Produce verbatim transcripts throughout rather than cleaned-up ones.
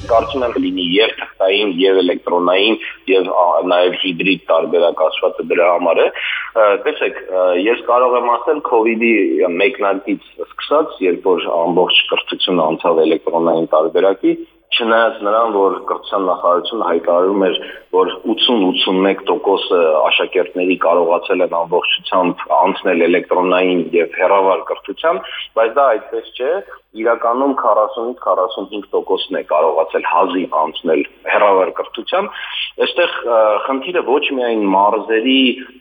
կարծում եմ լինի եւ թղթային, եւ էլեկտրոնային, եւ նաեւ հիբրիդ տարբերակ ասվածը դրա համար է։ Տեսեք, ես կարող եմ ասել COVID-ի մեկնարկից սկսած, երբ որ ամբողջ կրթությունը անցավ էլեկտրոնային տարբերակի, չնայած նրան, որ կրթության նախարարությունը հայտարարում էր, որ ութսուն-ութսունմեկ տոկոս աշակերտների կարողացել են ամբողջությամբ անցնել էլեկտրոնային եւ հեռավար կրթության, բայց դա այդպես չէ, իրականում քառասունից քառասունհինգ տոկոսն է կարողացել հազիվ անցնել հեռավար կրթության։ Այստեղ խնդիրը ոչ միայն մարզերի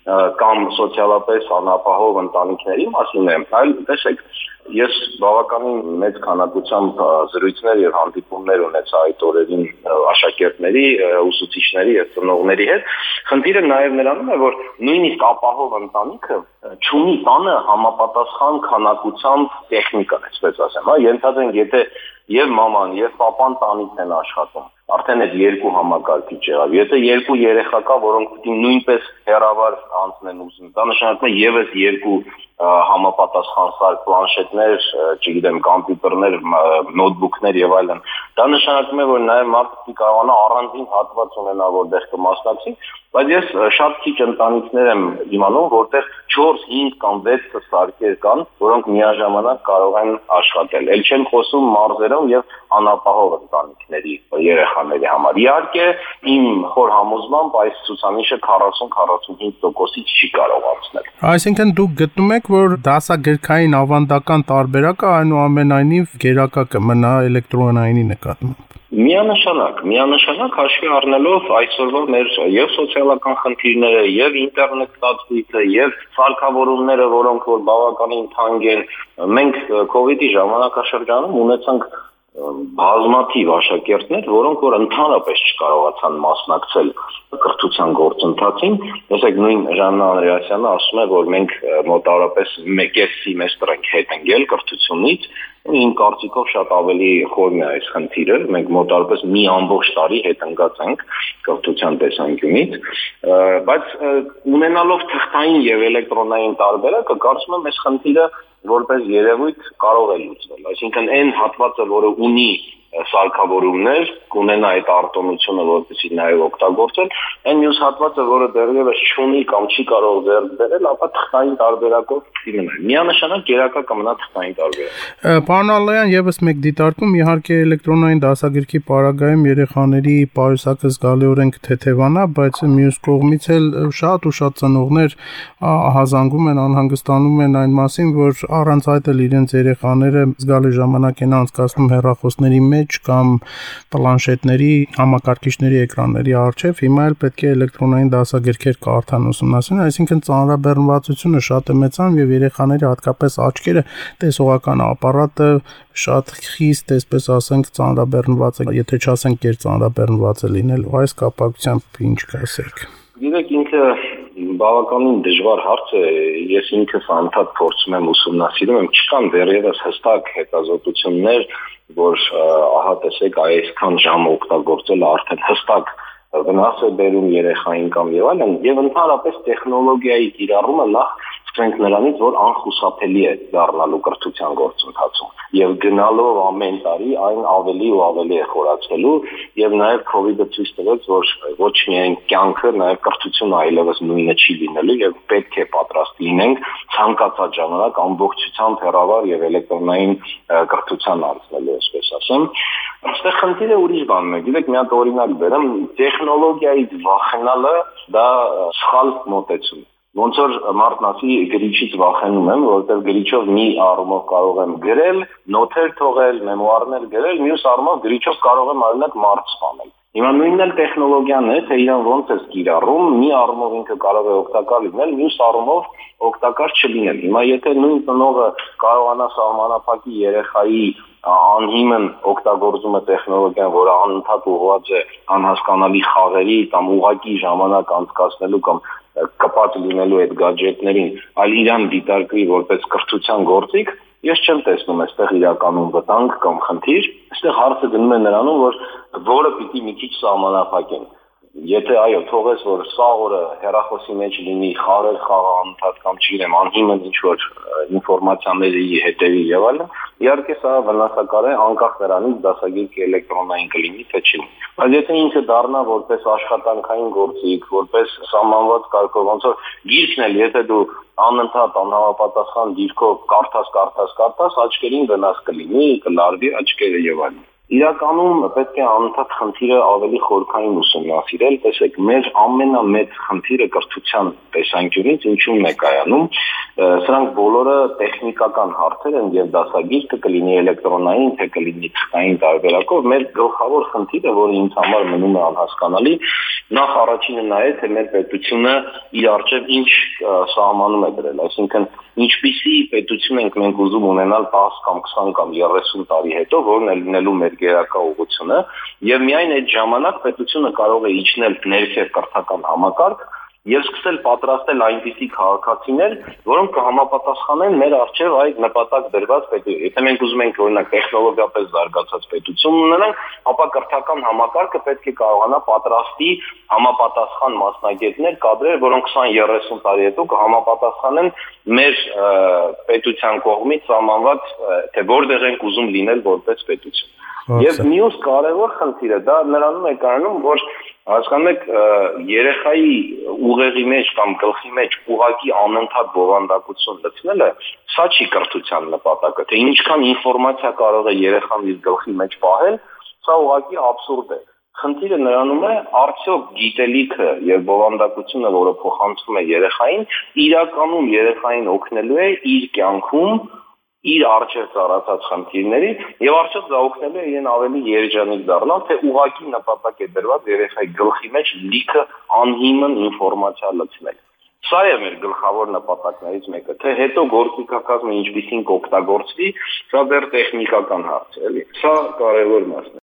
կամ սոցիալապես անապահով ընտանիքների մասին է, այլ տեսեք, ես բավականին մեծ քանակությամբ զրույցներ եւ հանդիպումներ ունեցա այդ օրերին աշակերտների, ուսուցիչների եւ ծնողների հետ։ Խնդիրը նաեւ նրանում է, որ նույնիսկ ապահով ընտանիքը չունի տանը համապատասխան քանակությամբ տեխնիկա, այսպես ասեմ, հա, ենթադրենք, եթե եւ մաման եւ պապան տանիքն են աշխատում, արդեն այդ երկու համակարգիչ եղավ։ Եթե երկու երեխա կա, որոնք պիտի նույնպես հեռավար անցնեն ուսում, դա նշանակում է եւս երկու համապատասխան սարք, պլանշետներ, չգիտեմ, կոմպյուտերներ, նոթբուքներ եւ այլն։ Դա նշանակում է, որ նաեւ մարդիկ կարողանա առանձին հատված ունենա, որտեղ կմասնակցի, բայց ես շատ քիչ ընտանիքներ եմ իմանում, որտեղ չորս, հինգ կամ վեց սարքեր կան, որոնք միաժամանակ կարող են աշխատել։ Էլ չեմ խոսում մարզերում եւ անապահով ընտանիքների երեխաների համար։ Իհարկե, իմ խոր համոզմամբ այս ցուցանիշը քառասուն քառասունհինգ տոկոսից չի կարող անցնել։ Այսինքն դուք գտնում եք, որ դասագրքային ավանդական տարբերակը այնուամենայնիվ գերակա կմնա էլեկտրոնայինի նկատմամբ։ Միանշանակ, միանշանակ հաշվի առնելով այսօրվա մեր եւ սոցիալական խնդիրները, եւ ինտերնետ ստացույցը, եւ սարքավորումները, որոնք որ բավականին թանկ են, մենք COVID-ի ժամանակաշրջանում ունեցանք բազմաթիվ աշակերտներ, որոնք որ ընդհանրապես չկարողացան մասնակցել կրթության գործընթացին։ Տեսեք, նույն Ժաննա Անդրեասյանը ասում է, որ մենք մոտավորապես մեկ սեմեստր ենք հետ ընկել կրթությունից, իմ կարծիքով շատ ավելի խորն է այս խնդիրը, մենք մոտավորապես մի ամբողջ տարի հետ ընկած ենք կրթության տեսանկյունից, բայց ունենալով թղթային եւ էլեկտրոնային տարբերակը, կարծում եմ այս խնդիրը որպես երևույթ կարող է լուծվել, այսինքն այն հատվածը, որը ունի սարքավորումներ, կունենա այդ արտոնությունը, որպեսզի նաև օգտագործել, այն մյուս հատվածը, որը դեռևս չունի կամ չի կարող ձեռք բերել, ապա թղթային տարբերակով կմնա։ Միանշանակ գերակա կմնա թղթային տարբերակ։ Պարոն Ալլայան, եւս մեկ դիտարկում, իհարկե էլեկտրոնային դասագրքի պարագայում երեխաների պայուսակը զգալիորեն կթեթևանա, բայց մյուս կողմից էլ շատ ու շատ ծնողներ ահազանգում են, անհանգստանում են այն մասին, որ առանց այդ էլ իրենց երեխաները զգալի ժամանակ են անցկացնում հեռախոսների մեջ կամ պլանշետների, համակարգիչների էկրանների առջև, հիմա էլ պետք է էլեկտրոնային դասագրքեր կարդան ուսումնասիրեն, այսինքն ծանրաբեռնվածությունը շատ է մեծանում եւ երեխաների հատկապես աչքերը, տեսողական ապարատը շատ խիստ, այսպես ասենք, ծանրաբեռնված է, եթե չասենք կեր ծանրաբեռնված է լինելու, այս կապակցությամբ ինչ կասեք։ Գիտեք, ինքը բավականին դժվար հարց է, ես ինքս անդադ փորձում եմ ուսումնասիրում եմ, չկան դեռևս հստակ հետազոտություններ, որ ահա տեսեք այսքան ժամ օգտագործելը արդեն հստակ վնաս է բերում երեխային կամ եւ այլն, եւ ընդհանրապես տեխնոլոգիայի կիրառումը նախ սկսենք նրանից, որ անխուսափելի է դառնալու կրթության գործընթացում եւ գնալով ամեն տարի այն ավելի ու ավելի է խորացվելու եւ նաեւ COVID-ը ցույց տվեց, որ ոչ միայն կյանքը, նաեւ կրթությունը այլևս նույնը չի լինելու եւ պետք է պատրաստ լինենք ցանկացած ժամանակ ամբողջությամբ հեռավար եւ էլեկտրոնային կրթության անցնելու, այսպես ասեմ։ Այստեղ խնդիրը ուրիշ բանն է, գիտեք, մի հատ օրինակ բերեմ, տեխնոլոգիայից վախենալը դա սխալ մոտեցում է։ Ոնց որ մարդն ասի գրիչից վախենում եմ, որովհետև գրիչով մի առումով կարող եմ գրել, նոթեր թողել, մեմուարներ գրել, մյուս առումով գրիչով կարող եմ օրինակ մարդ սպանել։ Հիմա նույնն էլ տեխնոլոգիան է, թե իրան ոնց է կիրառում, մի առումով ինքը կարող է օգտակար լինել, մյուս առումով օգտակար չլինել։ Հիմա եթե նույն ծնողը կարողանա սահմանափակի երեխայի անհիմն օգտագործումը տեխնոլոգիան, որը անընդհատ ուղղված է անհասկանալի խաղերի կամ ուղղակի ժամանակ անցկացնելու կամ կապած լինելու այդ գadgetներին, այլ իրան դիտարկվի որպես կրթության գործիք, ես չեմ տեսնում այստեղ իրականում վտանգ կամ խնդիր, այստեղ հարցը գնում է նրանում, որ որը պիտի մի քիչ սահմանափակեն։ Եթե այո, թողես որ սա օրը հեռախոսի մեջ լինի խաղեր խաղանթաց կամ չգիտեմ անհիմն ինչ որ ինֆորմացիաների հետևի եւ այլն, իհարկե սա վնասակար է անկախ նրանից դասագիրքը էլեկտրոնային կլինի թե չի։ Բայց եթե ինքը դառնա որպես աշխատանքային գործիք, որպես սահմանված կարգով, ոնց որ գիրքն էլ եթե դու անընդհատ անհամապատասխան դիրքով կարդաս, կարդաս, կարդաս, աչքերին վնաս կլինի, կլարվի աչքերը եւ այլն։ Իրականում պետք է անընդհատ խնդիրը ավելի խորքային ուսումնասիրել, տեսեք, մեր ամենամեծ խնդիրը կրթության տեսանկյունից ինչու՞մն է կայանում, սրանք բոլորը տեխնիկական հարցեր են եւ դասագիրքը կլինի էլեկտրոնային, թե կլինի թղթային տարբերակով, մեր գլխավոր խնդիրը, որը ինձ համար մնում է անհասկանալի, նախ առաջինը նա է, թե մեր պետությունը իր առջև ինչ սահմանում է դրել, այսինքն ինչպիսի պետություն ենք մենք ուզում ունենալ տասը կամ քսան կամ երեսուն տարի հետո, որն է լինելու մեր գերակա ուղղությունը, եւ միայն այդ ժամանակ պետությունը կարող է իջնել ներքև կրթական համակարգ եւ սկսել պատրաստել այնպիսի քաղաքացիներ, որոնք կհամապատասխանեն մեր առջև այդ նպատակ դրված պետություն։ Եթե մենք ուզում ենք օրինակ տեխնոլոգիապես զարգացած պետություն ունենանք, ապա կրթական համակարգը պետք է կարողանա պատրաստի համապատասխան մասնագետներ կադրեր, որոնք քսան երեսուն տարի հետո կհամապատասխանեն մեր պետության կողմից սահմանված, թե որտեղ ենք ուզում լինել որպես պետություն։ Եվ մյուս կարևոր խնդիրը դա նրանում է կայանում, որ հասկանում եք երեխայի ուղեղի մեջ կամ գլխի մեջ ուղղակի անընդհատ բովանդակություն լցնելը, սա չի կրթության նպատակը, թե ինչքան ինֆորմացիա կարող է երեխան իր գլխի մեջ պահել, սա ուղղակի աբսուրդ է։ Խնդիրը նրանում է, արդյոք գիտելիքը եւ բովանդակությունը, որը փոխանցվում է երեխային, իրականում երեխային օգնելու է իր կյանքում իր առջև ծառացած խնդիրների եւ արդյոք դա օգնելու է իրեն ավելի երջանիկ դառնալ, թե ուղղակի նպատակ է դրված երեխայի գլխի մեջ լիքը անհիմն ինֆորմացիա լցնել։ Սա է մեր գլխավոր նպատակներից մեկը, թե հետո գործիքակազմը ինչպիսին կօգտագործվի, սա դեռ տեխնիկական հարց է, էլի։ Սա կարևոր մասն է։